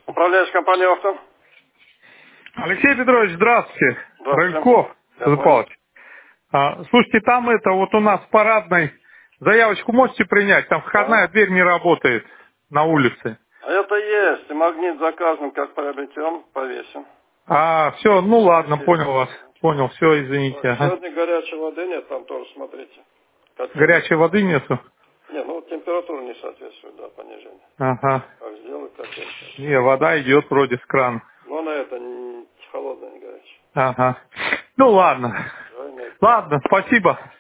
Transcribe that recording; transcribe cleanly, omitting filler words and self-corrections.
Управляющая компания «Авто». Алексей Петрович, здравствуйте. Здравствуйте. Рыльков, Я Петр понял. Павлович. Слушайте, там вот у нас в парадной заявочку можете принять? Там входная Ага. дверь не работает на улице. А это есть. И магнит заказан, как приобретем, повесим. Все, ну ладно, Здесь есть. понял вас. Понял, все, извините. Так, Ага. сегодня горячей воды нет, там тоже смотрите. Котельная. Горячей воды нету? Не, ну вот температура не соответствует, да, понижение. Ага. Как сделать котельную? Не, вода идет вроде с крана. Но она это не холодная, не горячая. Ага. Ну ладно. Правильно. Ладно, спасибо.